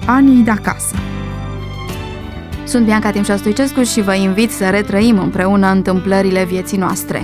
Anii de acasă. Sunt Bianca Timșa Stoicescu și vă invit să retrăim împreună întâmplările vieții noastre.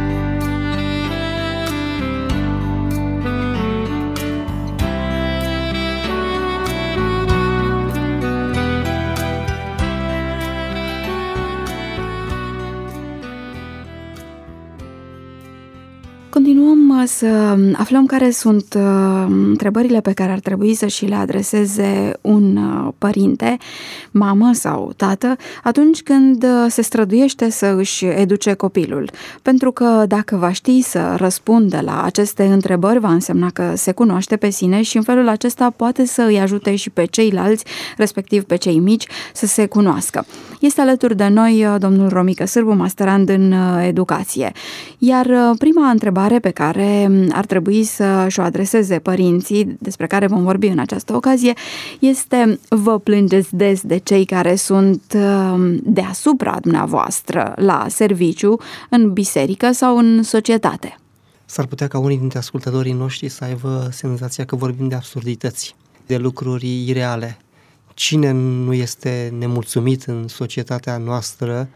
Continuăm să aflăm care sunt întrebările pe care ar trebui să și le adreseze un părinte, mamă sau tată, atunci când se străduiește să își educe copilul. Pentru că dacă va ști să răspundă la aceste întrebări, va însemna că se cunoaște pe sine și în felul acesta poate să îi ajute și pe ceilalți, respectiv pe cei mici, să se cunoască. Este alături de noi domnul Romică Sârbu, masterand în educație. Iar prima întrebare pe care ar trebui să și-o adreseze părinții, despre care vom vorbi în această ocazie, este: vă plângeți des de cei care sunt deasupra dumneavoastră la serviciu, în biserică sau în societate? S-ar putea ca unii dintre ascultătorii noștri să aibă senzația că vorbim de absurdități, de lucruri ireale. Cine nu este nemulțumit în societatea noastră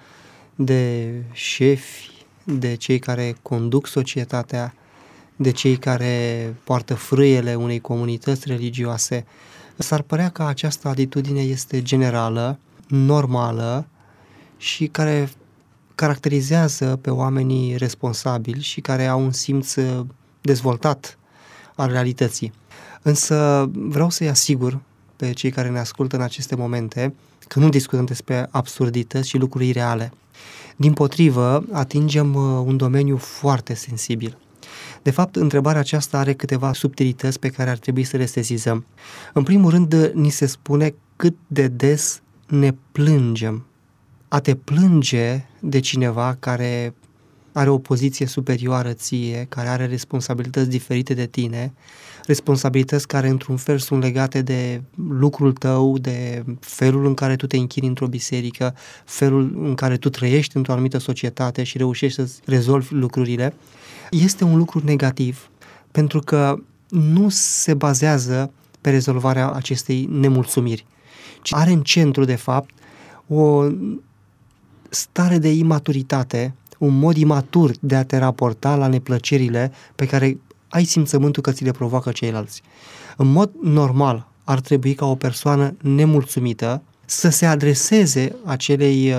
de șefi, de cei care conduc societatea, de cei care poartă frâiele unei comunități religioase? S-ar părea că această atitudine este generală, normală și care caracterizează pe oamenii responsabili și care au un simț dezvoltat al realității. Însă vreau să-i asigur pe cei care ne ascultă în aceste momente că nu discutăm despre absurdități și lucruri ireale. Dimpotrivă, atingem un domeniu foarte sensibil. De fapt, întrebarea aceasta are câteva subtilități pe care ar trebui să le sesizăm. În primul rând, ni se spune cât de des ne plângem. A te plânge de cineva care are o poziție superioară ție, care are responsabilități diferite de tine, responsabilități care într-un fel sunt legate de lucrul tău, de felul în care tu te închini într-o biserică, felul în care tu trăiești într-o anumită societate și reușești să rezolvi lucrurile, este un lucru negativ, pentru că nu se bazează pe rezolvarea acestei nemulțumiri, ci are în centru, de fapt, o stare de imaturitate, un mod imatur de a te raporta la neplăcerile pe care ai simțământul că ți le provoacă ceilalți. În mod normal, ar trebui ca o persoană nemulțumită să se adreseze acelei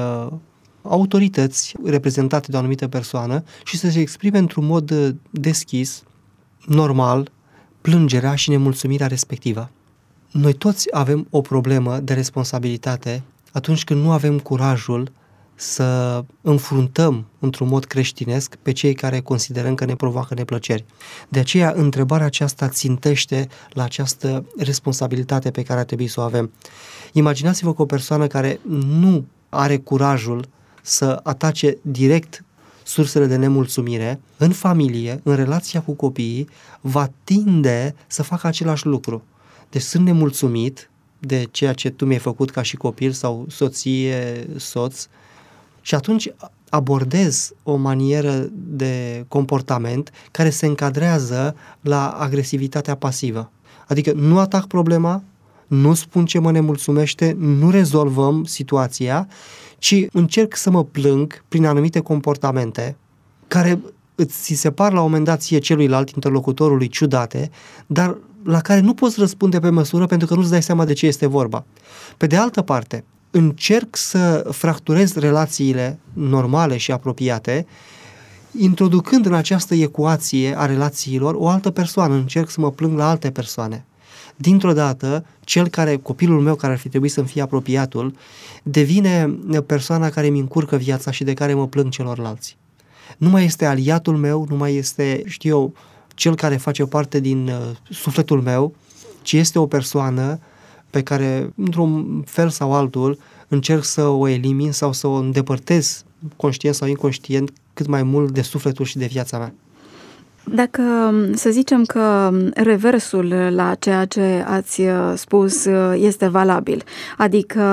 autorități reprezentate de o anumită persoană și să se exprime într-un mod deschis, normal, plângerea și nemulțumirea respectivă. Noi toți avem o problemă de responsabilitate atunci când nu avem curajul să înfruntăm într-un mod creștinesc pe cei care considerăm că ne provoacă neplăceri. De aceea, întrebarea aceasta țintește la această responsabilitate pe care ar trebui să o avem. Imaginați-vă că o persoană care nu are curajul să atace direct sursele de nemulțumire, în familie, în relația cu copiii, va tinde să facă același lucru. Deci sunt nemulțumit de ceea ce tu mi-ai făcut ca și copil sau soție, soț, și atunci abordez o manieră de comportament care se încadrează la agresivitatea pasivă. Adică nu atac problema, nu spun ce mă nemulțumește, nu rezolvăm situația, ci încerc să mă plâng prin anumite comportamente care ți se par la un moment dat ție celuilalt, interlocutorului, ciudate, dar la care nu poți răspunde pe măsură pentru că nu-ți dai seama de ce este vorba. Pe de altă parte, încerc să fracturez relațiile normale și apropiate, introducând în această ecuație a relațiilor o altă persoană, încerc să mă plâng la alte persoane. Dintr-o dată, copilul meu care ar fi trebuit să-mi fie apropiatul, devine persoana care mi încurcă viața și de care mă plâng celorlalți. Nu mai este aliatul meu, nu mai este, cel care face parte din sufletul meu, ci este o persoană pe care, într-un fel sau altul, încerc să o elimin sau să o îndepărtez, conștient sau inconștient, cât mai mult de sufletul și de viața mea. Dacă să zicem că reversul la ceea ce ați spus este valabil, adică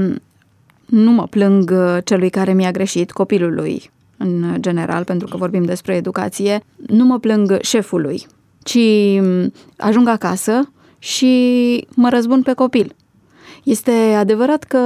nu mă plâng celui care mi-a greșit, copilului în general, pentru că vorbim despre educație, nu mă plâng șefului, ci ajung acasă și mă răzbun pe copil. Este adevărat că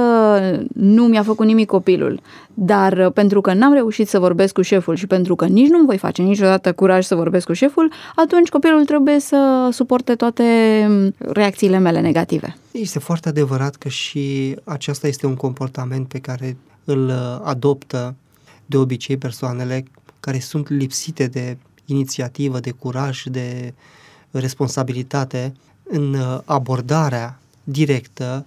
nu mi-a făcut nimic copilul, dar pentru că n-am reușit să vorbesc cu șeful și pentru că nici nu voi face niciodată curaj să vorbesc cu șeful, atunci copilul trebuie să suporte toate reacțiile mele negative. Este foarte adevărat că și acesta este un comportament pe care îl adoptă de obicei persoanele care sunt lipsite de inițiativă, de curaj, de responsabilitate în abordarea directă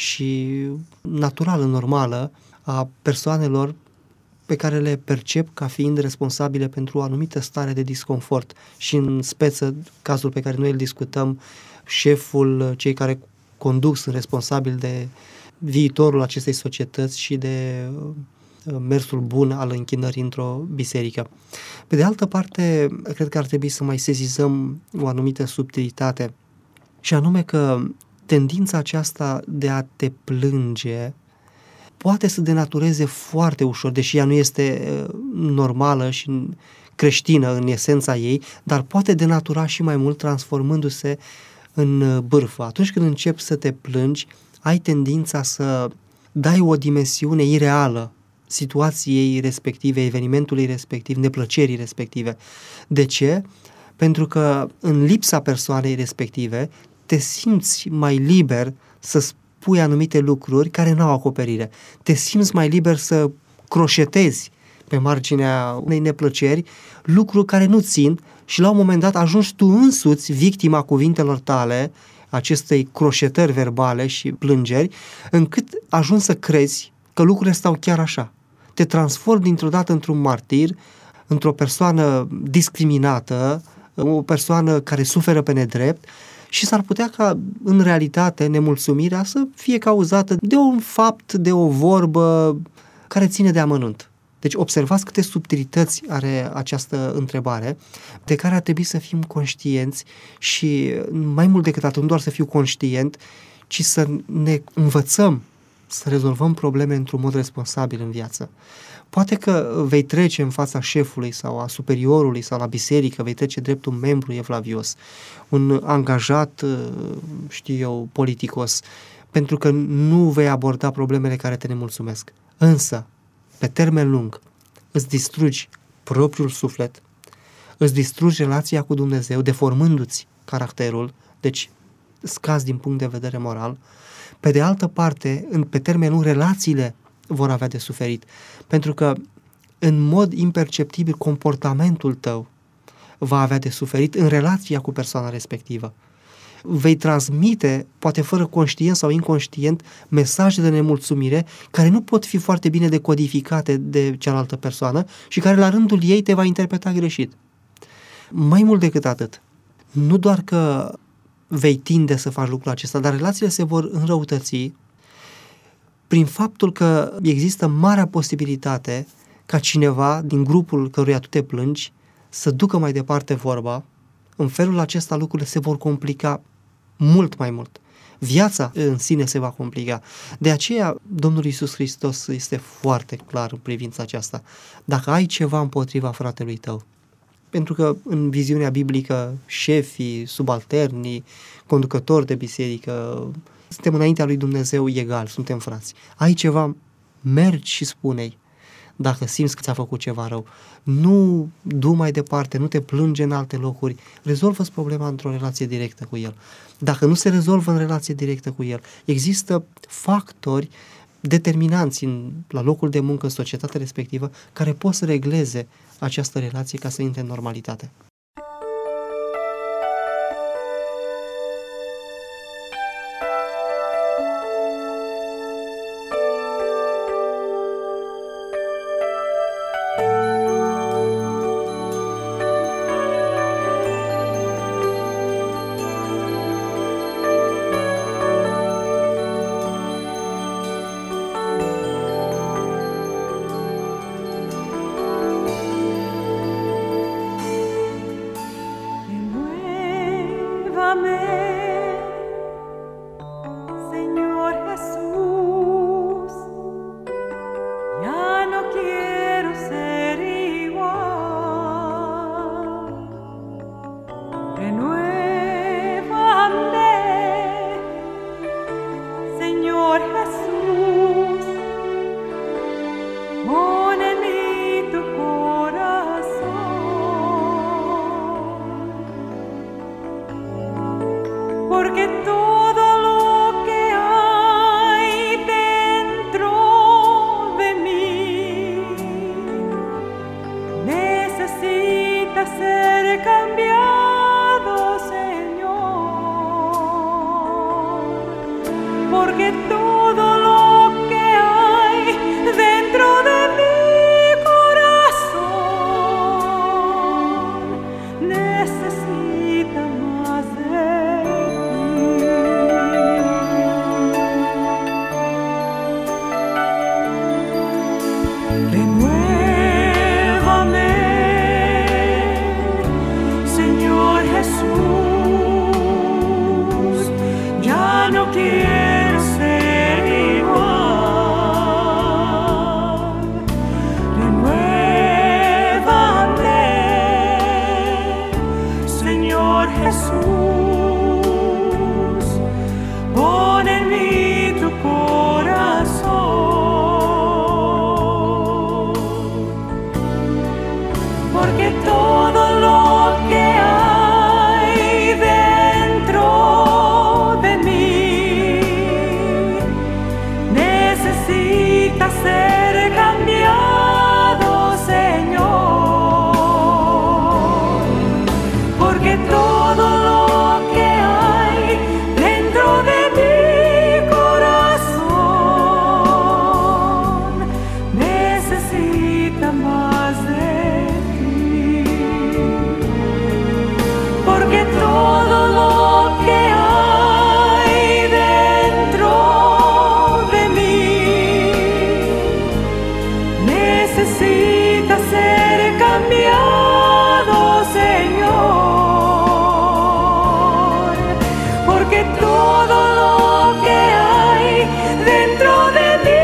și naturală, normală a persoanelor pe care le percep ca fiind responsabile pentru o anumită stare de disconfort. Și în speță, cazul pe care noi îl discutăm, șeful, cei care conduc sunt responsabili de viitorul acestei societăți și de mersul bun al închinării într-o biserică. Pe de altă parte, cred că ar trebui să mai sesizăm o anumită subtilitate, și anume că tendința aceasta de a te plânge poate să denatureze foarte ușor, deși ea nu este normală și creștină în esența ei, dar poate denatura și mai mult transformându-se în bârfă. Atunci când începi să te plângi, ai tendința să dai o dimensiune ireală situației respective, evenimentului respectiv, neplăcerii respective. De ce? Pentru că în lipsa persoanei respective te simți mai liber să spui anumite lucruri care nu au acoperire. Te simți mai liber să croșetezi pe marginea unei neplăceri lucruri care nu țin și la un moment dat ajungi tu însuți victima cuvintelor tale, acestei croșetări verbale și plângeri, încât ajungi să crezi că lucrurile stau chiar așa. Te transformi dintr-o dată într-un martir, într-o persoană discriminată, o persoană care suferă pe nedrept și s-ar putea ca în realitate nemulțumirea să fie cauzată de un fapt, de o vorbă care ține de amănunt. Deci observați câte subtilități are această întrebare, de care ar trebui să fim conștienți și mai mult decât atât, nu doar să fiu conștient, ci să ne învățăm să rezolvăm probleme într-un mod responsabil în viață. Poate că vei trece în fața șefului sau a superiorului sau la biserică, vei trece drept un membru evlavios, un angajat, politicos, pentru că nu vei aborda problemele care te nemulțumesc. Însă, pe termen lung, îți distrugi propriul suflet, îți distrugi relația cu Dumnezeu, deformându-ți caracterul, deci scazi din punct de vedere moral. Pe de altă parte, pe termen lung, relațiile vor avea de suferit, pentru că în mod imperceptibil comportamentul tău va avea de suferit în relația cu persoana respectivă. Vei transmite, poate fără conștient sau inconștient, mesaje de nemulțumire care nu pot fi foarte bine decodificate de cealaltă persoană și care la rândul ei te va interpreta greșit. Mai mult decât atât, nu doar că vei tinde să faci lucrul acesta, dar relațiile se vor înrăutăți prin faptul că există marea posibilitate ca cineva din grupul căruia tu te plângi să ducă mai departe vorba. În felul acesta lucrurile se vor complica mult mai mult. Viața în sine se va complica. De aceea Domnul Iisus Hristos este foarte clar în privința aceasta. Dacă ai ceva împotriva fratelui tău, pentru că în viziunea biblică șefii, subalternii, conducători de biserică, suntem înaintea lui Dumnezeu egal, suntem frați. Ai ceva, mergi și spune-i dacă simți că ți-a făcut ceva rău. Nu du mai departe, nu te plânge în alte locuri, rezolvă-ți problema într-o relație directă cu el. Dacă nu se rezolvă în relație directă cu el, există factori determinanți la locul de muncă, în societatea respectivă, care pot să regleze această relație ca să intre în normalitate. porque todo lo que hay dentro de mí necesita ser cambiado, Señor, porque todo lo que hay dentro de mi corazón necesita más de ti. Renuévame, Señor Jesús, ya no quiero ser igual. Renuévame, Señor Jesús, pon en mí tu corazón, porque todo lo que hay dentro de mí necesita ser cambiado, Señor, porque todo lo que hay dentro de mi corazón necesita más de ti, porque todo lo que hay dentro de mí necesita ser cambiado, Señor, porque todo lo que hay dentro de mi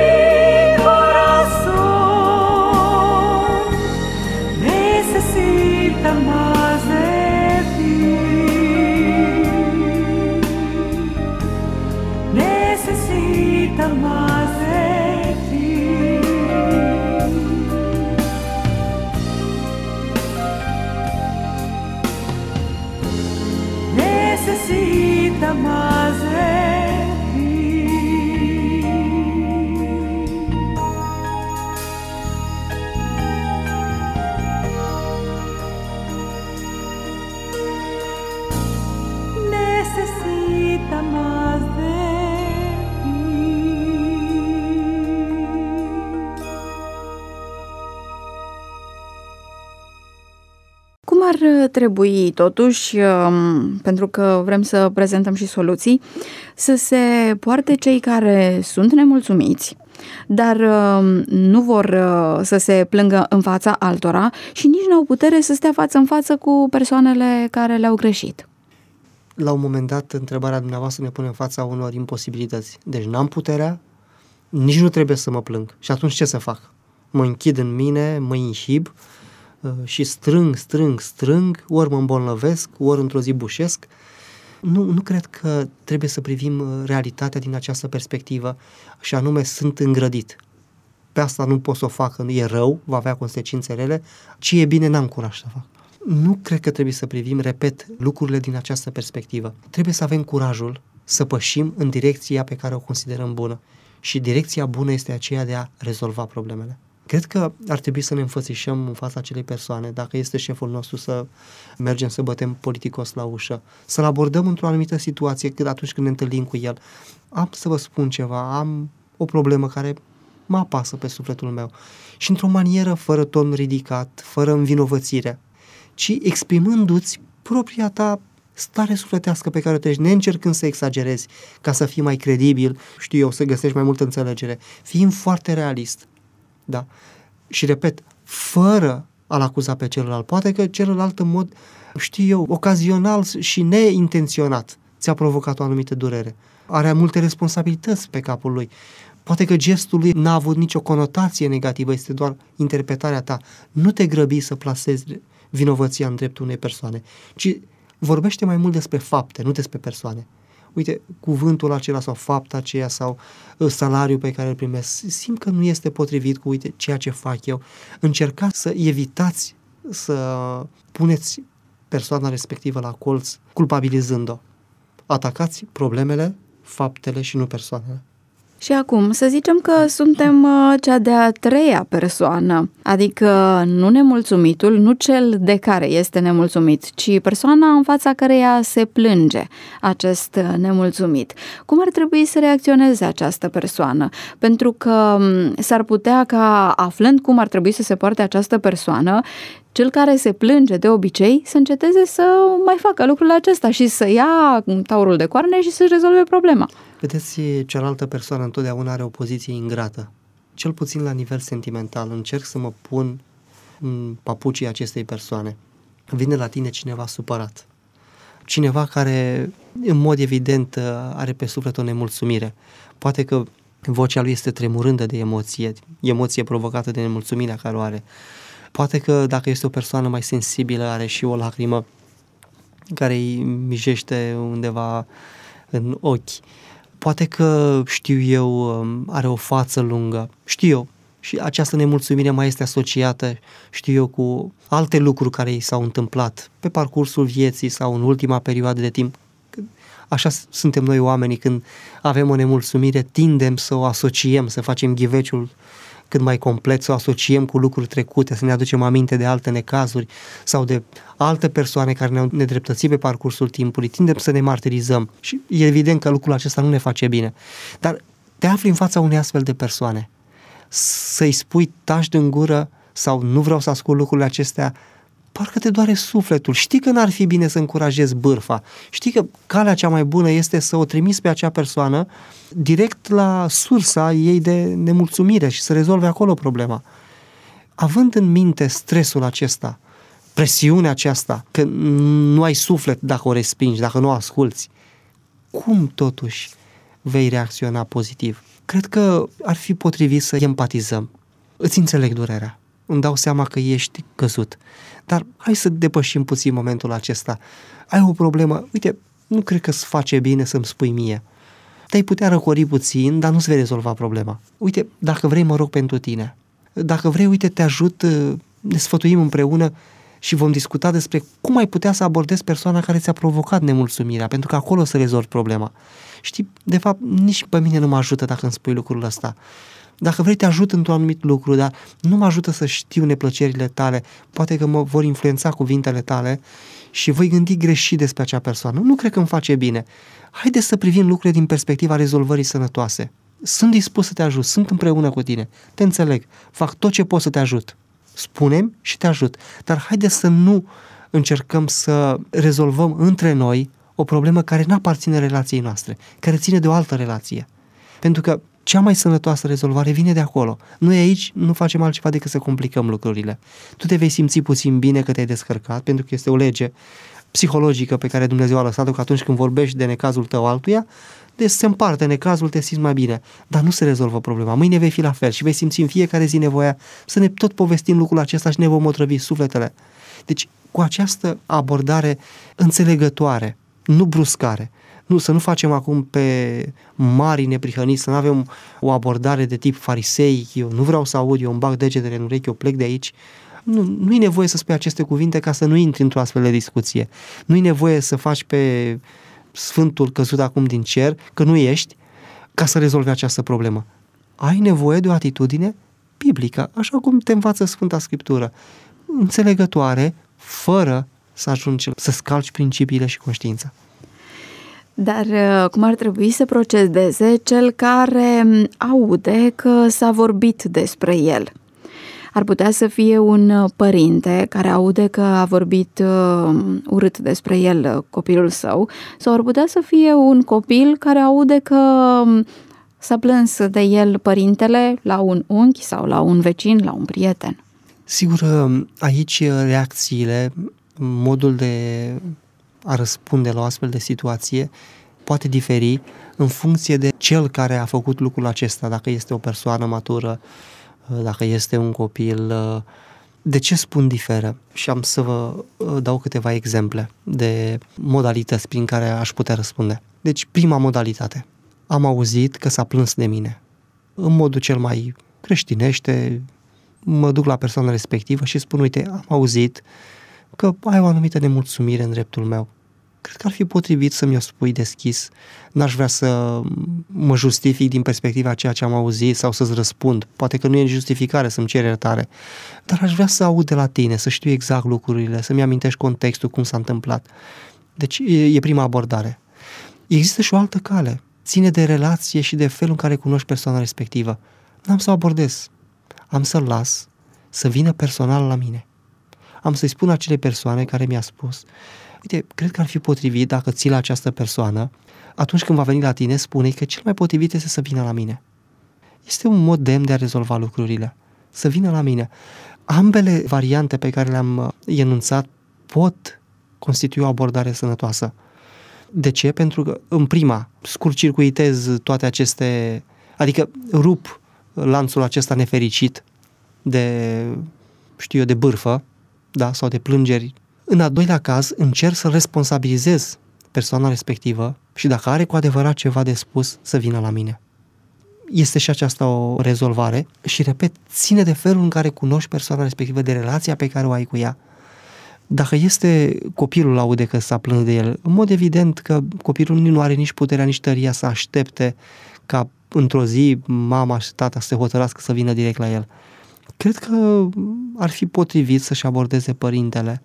corazón necesita más de ti, necesita más de ti. Necesita más de ti. Necesita más de ti. Cum ar trebui, totuși, pentru că vrem să prezentăm și soluții, să se poarte cei care sunt nemulțumiți, dar nu vor să se plângă în fața altora și nici nu au putere să stea față în față cu persoanele care le-au greșit? La un moment dat, întrebarea dumneavoastră ne pune în fața unor imposibilități. Deci n-am puterea, nici nu trebuie să mă plâng. Și atunci ce să fac? Mă închid în mine, mă inhib și strâng, ori mă îmbolnăvesc, ori într-o zi bușesc. Nu cred că trebuie să privim realitatea din această perspectivă, și anume sunt îngrădit. Pe asta nu pot să o fac, e rău, va avea consecințe rele, ce e bine n-am curaj să fac. Nu cred că trebuie să privim, repet, lucrurile din această perspectivă. Trebuie să avem curajul să pășim în direcția pe care o considerăm bună. Și direcția bună este aceea de a rezolva problemele. Cred că ar trebui să ne înfățișăm în fața acelei persoane, dacă este șeful nostru, să mergem să bătem politicos la ușă, să-l abordăm într-o anumită situație atunci când ne întâlnim cu el. Am să vă spun ceva, am o problemă care mă apasă pe sufletul meu și într-o manieră fără ton ridicat, fără învinovățire, ci exprimându-ți propria ta stare sufletească pe care o treci, neîncercând să exagerezi ca să fii mai credibil, știu eu, să găsești mai multă înțelegere, fiind foarte realist. Da? Și repet, fără a-l acuza pe celălalt. Poate că celălalt în mod, știu eu, ocazional și neintenționat ți-a provocat o anumită durere. Are multe responsabilități pe capul lui. Poate că gestul lui n-a avut nicio conotație negativă, este doar interpretarea ta. Nu te grăbi să plasezi vinovăția în dreptul unei persoane, ci vorbește mai mult despre fapte, nu despre persoane. Uite, cuvântul acela sau fapta aceea sau salariul pe care îl primesc, simt că nu este potrivit cu, uite, ceea ce fac eu. Încercați să evitați să puneți persoana respectivă la colț, culpabilizând-o. Atacați problemele, faptele și nu persoanele. Și acum, să zicem că suntem cea de-a treia persoană, adică nu nemulțumitul, nu cel de care este nemulțumit, ci persoana în fața căreia se plânge acest nemulțumit. Cum ar trebui să reacționeze această persoană? Pentru că s-ar putea ca, aflând cum ar trebui să se poarte această persoană, cel care se plânge de obicei să înceteze să mai facă lucrul acesta și să ia taurul de coarne și să-și rezolve problema. Vedeți, cealaltă persoană întotdeauna are o poziție ingrată. Cel puțin la nivel sentimental. Încerc să mă pun în papucii acestei persoane. Vine la tine cineva supărat. Cineva care, în mod evident, are pe suflet o nemulțumire. Poate că vocea lui este tremurândă de emoție provocată de nemulțumirea care o are. Poate că dacă este o persoană mai sensibilă, are și o lacrimă care îi mijește undeva în ochi. Poate că, știu eu, are o față lungă, știu eu, și această nemulțumire mai este asociată, știu eu, cu alte lucruri care i s-au întâmplat pe parcursul vieții sau în ultima perioadă de timp. Așa suntem noi oamenii, când avem o nemulțumire, tindem să o asociem, să facem ghiveciul cât mai complet, să o asociem cu lucruri trecute, să ne aducem aminte de alte necazuri sau de alte persoane care ne-au nedreptățit pe parcursul timpului. Tindem să ne martirizăm și e evident că lucrul acesta nu ne face bine. Dar te afli în fața unei astfel de persoane, să-i spui taci din gură sau nu vreau să ascult lucrurile acestea, parcă te doare sufletul. Știi că n-ar fi bine să încurajezi bârfa. Știi că calea cea mai bună este să o trimiți pe acea persoană direct la sursa ei de nemulțumire și să rezolve acolo problema. Având în minte stresul acesta, presiunea aceasta, că nu ai suflet dacă o respingi, dacă nu o asculți, cum totuși vei reacționa pozitiv? Cred că ar fi potrivit să empatizăm. Îți înțeleg durerea. Îmi dau seama că ești căzut. Dar hai să depășim puțin momentul acesta. Ai o problemă, uite, nu cred că îți face bine să-mi spui mie. Te-ai putea răcori puțin, dar nu-ți vei rezolva problema. Uite, dacă vrei, mă rog pentru tine. Dacă vrei, uite, te ajut, ne sfătuim împreună și vom discuta despre cum ai putea să abordezi persoana care ți-a provocat nemulțumirea, pentru că acolo să rezolvi problema. Știi, de fapt, nici pe mine nu mă ajută dacă îmi spui lucrul ăsta. Dacă vrei, te ajut într-un anumit lucru, dar nu mă ajută să știu neplăcerile tale. Poate că mă vor influența cuvintele tale și voi gândi greșit despre acea persoană. Nu cred că îmi face bine. Haide să privim lucrurile din perspectiva rezolvării sănătoase. Sunt dispus să te ajut, sunt împreună cu tine, te înțeleg, fac tot ce pot să te ajut. Spune-mi și te ajut. Dar haide să nu încercăm să rezolvăm între noi o problemă care nu aparține relației noastre, care ține de o altă relație. Pentru că cea mai sănătoasă rezolvare vine de acolo. Noi aici nu facem altceva decât să complicăm lucrurile. Tu te vei simți puțin bine că te-ai descărcat, pentru că este o lege psihologică pe care Dumnezeu a lăsat-o, că atunci când vorbești de necazul tău altuia, deci se împarte necazul, te simți mai bine. Dar nu se rezolvă problema. Mâine vei fi la fel și vei simți în fiecare zi nevoia să ne tot povestim lucrul acesta și ne vom otrăvi sufletele. Deci, cu această abordare înțelegătoare, nu bruscare, nu, să nu facem acum pe mari neprihăniți, să nu avem o abordare de tip farisei, eu nu vreau să aud, eu îmi bag degetele în urechi, eu plec de aici. Nu e nevoie să spui aceste cuvinte ca să nu intri într-o astfel de discuție. Nu e nevoie să faci pe Sfântul căzut acum din cer, că nu ești, ca să rezolvi această problemă. Ai nevoie de o atitudine biblică, așa cum te învață Sfânta Scriptură, înțelegătoare, fără să ajungi să scalci principiile și conștiința. Dar cum ar trebui să procedeze cel care aude că s-a vorbit despre el? Ar putea să fie un părinte care aude că a vorbit urât despre el copilul său, sau ar putea să fie un copil care aude că s-a plâns de el părintele la un unchi sau la un vecin, la un prieten. Sigur, aici reacțiile, modul de a răspunde la o astfel de situație poate diferi în funcție de cel care a făcut lucrul acesta, dacă este o persoană matură, dacă este un copil. De ce spun diferă? Și am să vă dau câteva exemple de modalități prin care aș putea răspunde. Deci, prima modalitate. Am auzit că s-a plâns de mine. În modul cel mai creștinește, mă duc la persoana respectivă și spun, uite, am auzit că ai o anumită nemulțumire în dreptul meu. cred că ar fi potrivit să mi-o spui deschis. N-aș vrea să mă justific din perspectiva ceea ce am auzit sau să-ți răspund. Poate că nu e justificare să-mi cer iertare, dar aș vrea să aud de la tine, să știu exact lucrurile, să-mi amintești contextul, cum s-a întâmplat. Deci e prima abordare. Există și o altă cale. Ține de relație și de felul în care cunoști persoana respectivă. N-am să o abordez. Am să-l las să vină personal la mine. Am să-i spun acelei persoane care mi-a spus: uite, cred că ar fi potrivit dacă ții la această persoană, atunci când va veni la tine, spune-i că cel mai potrivit este să vină la mine. Este un mod demn de a rezolva lucrurile. Să vină la mine. Ambele variante pe care le-am enunțat pot constitui o abordare sănătoasă. De ce? Pentru că în prima scurt-circuitez toate aceste, adică rup lanțul acesta nefericit de bârfă, da, sau de plângeri. În al doilea caz, încerc să responsabilizez persoana respectivă și dacă are cu adevărat ceva de spus, să vină la mine. Este și aceasta o rezolvare și, repet, ține de felul în care cunoști persoana respectivă, de relația pe care o ai cu ea. Dacă este copilul aude că s-a plâns de el, în mod evident că copilul nu are nici puterea, nici tăria să aștepte ca într-o zi mama și tata să se hotărască să vină direct la el. Cred că ar fi potrivit să-și abordeze părintele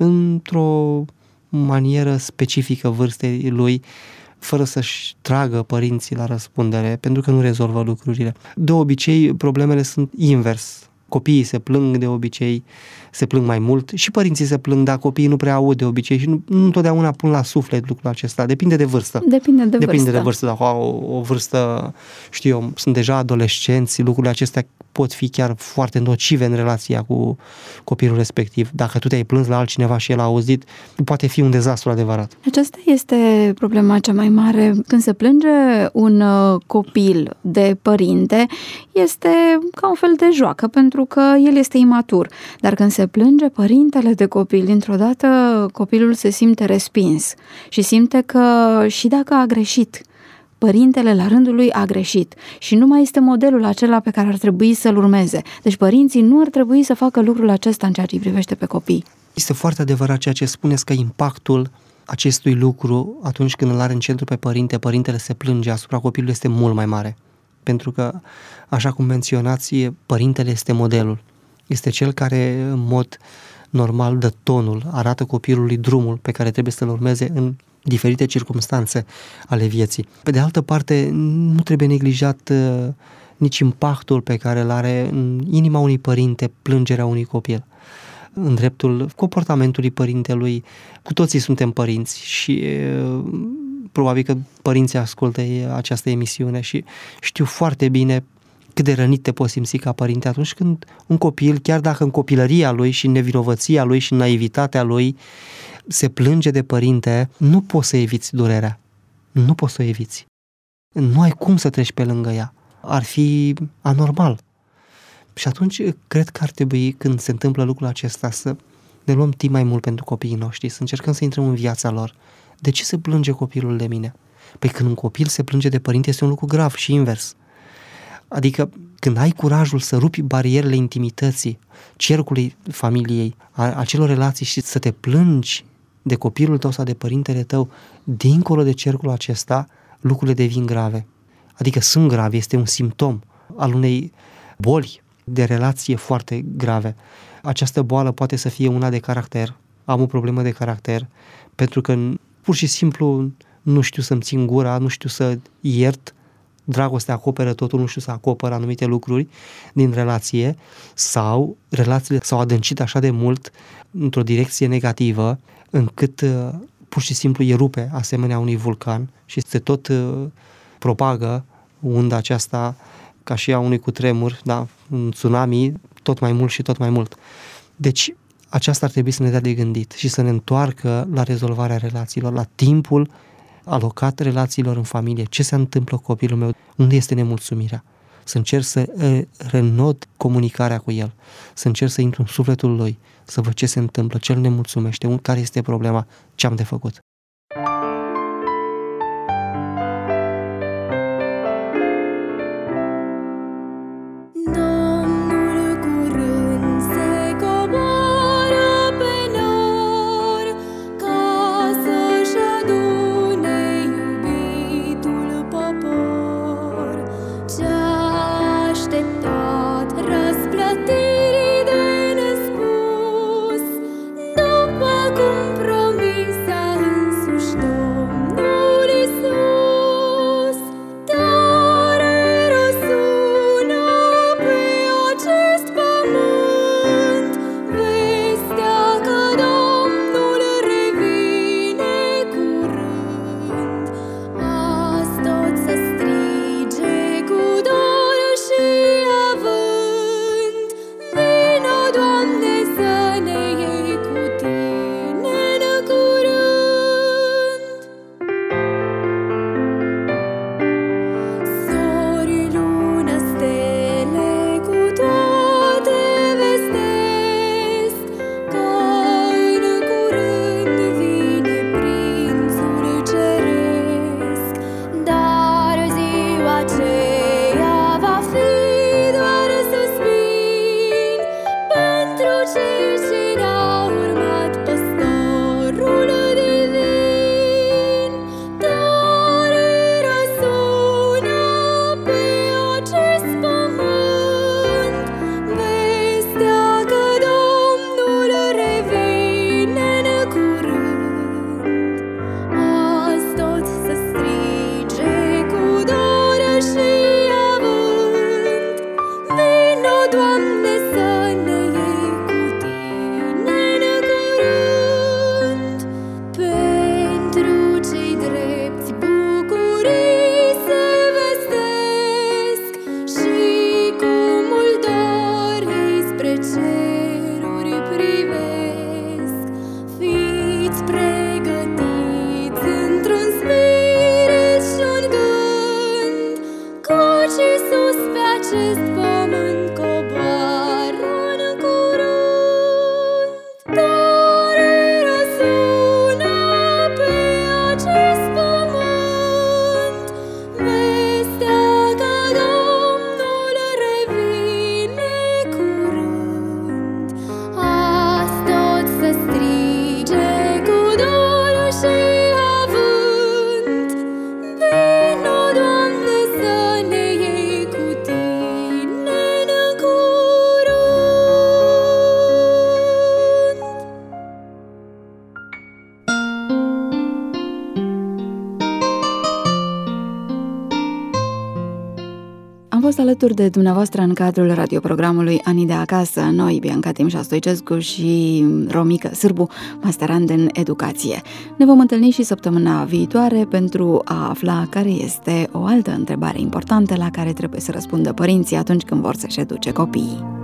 într-o manieră specifică vârstei lui, fără să-și tragă părinții la răspundere, pentru că nu rezolvă lucrurile. De obicei, problemele sunt invers. Copiii se plâng de obicei, se plâng mai mult și părinții se plâng, dar copiii nu prea aud de obicei și nu întotdeauna pun la suflet lucrul acesta. Depinde de vârstă. Depinde de vârstă. Dacă au o vârstă, știu eu, sunt deja adolescenți, lucrurile acestea pot fi chiar foarte nocive în relația cu copilul respectiv. Dacă tu te-ai plâns la altcineva și el a auzit, poate fi un dezastru adevărat. Aceasta este problema cea mai mare. Când se plânge un copil de părinte, este ca un fel de joacă, pentru că el este imatur. Dar când se plânge părintele de copil, dintr-o dată copilul se simte respins și simte că și dacă a greșit, părintele la rândul lui a greșit și nu mai este modelul acela pe care ar trebui să-l urmeze. Deci părinții nu ar trebui să facă lucrul acesta în ceea ce îi privește pe copii. Este foarte adevărat ceea ce spuneți, că impactul acestui lucru, atunci când îl are în centru pe părinte, părintele se plânge asupra copilului, este mult mai mare. Pentru că, așa cum menționați, părintele este modelul. Este cel care, în mod normal, dă tonul, arată copilului drumul pe care trebuie să-l urmeze în diferite circumstanțe ale vieții. Pe de altă parte, nu trebuie neglijat nici impactul pe care îl are în inima unui părinte plângerea unui copil. În dreptul comportamentului părintelui, cu toții suntem părinți și probabil că părinții ascultă această emisiune și știu foarte bine cât de rănit te poți simți ca părinte atunci când un copil, chiar dacă în copilăria lui și în nevinovăția lui și în naivitatea lui se plânge de părinte, nu poți să eviți durerea. Nu poți să o eviți. Nu ai cum să treci pe lângă ea. Ar fi anormal. Și atunci cred că ar trebui, când se întâmplă lucrul acesta, să ne luăm timp mai mult pentru copiii noștri, să încercăm să intrăm în viața lor. De ce se plânge copilul de mine? Păi când un copil se plânge de părinte este un lucru grav și invers. Adică când ai curajul să rupi barierele intimității, cercului familiei, acelor relații și să te plângi de copilul tău sau de părintele tău, dincolo de cercul acesta, lucrurile devin grave. Adică sunt grave, este un simptom al unei boli de relație foarte grave. Această boală poate să fie una de caracter, am o problemă de caracter, pentru că pur și simplu nu știu să-mi țin gura, nu știu să iert, dragostea acoperă totul, nu știu să acopăr anumite lucruri din relație, sau relațiile s-au adâncit așa de mult într-o direcție negativă, încât pur și simplu erupe asemenea unui vulcan și se tot propagă unda aceasta ca și a unui cutremur, da? Un tsunami, tot mai mult și tot mai mult. Deci aceasta ar trebui să ne dea de gândit și să ne întoarcă la rezolvarea relațiilor, la timpul alocat relațiilor în familie. Ce se întâmplă cu copilul meu? Unde este nemulțumirea? Să încerc să renod comunicarea cu el, să încerc să intru în sufletul lui, să văd ce se întâmplă, ce îl nemulțumește, care este problema, ce am de făcut. Ca să-și fost alături de dumneavoastră în cadrul radioprogramului Anii de acasă, noi, Bianca Timșa Stoicescu și Romica Sârbu, masterand în educație. Ne vom întâlni și săptămâna viitoare pentru a afla care este o altă întrebare importantă la care trebuie să răspundă părinții atunci când vor să-și educe copiii.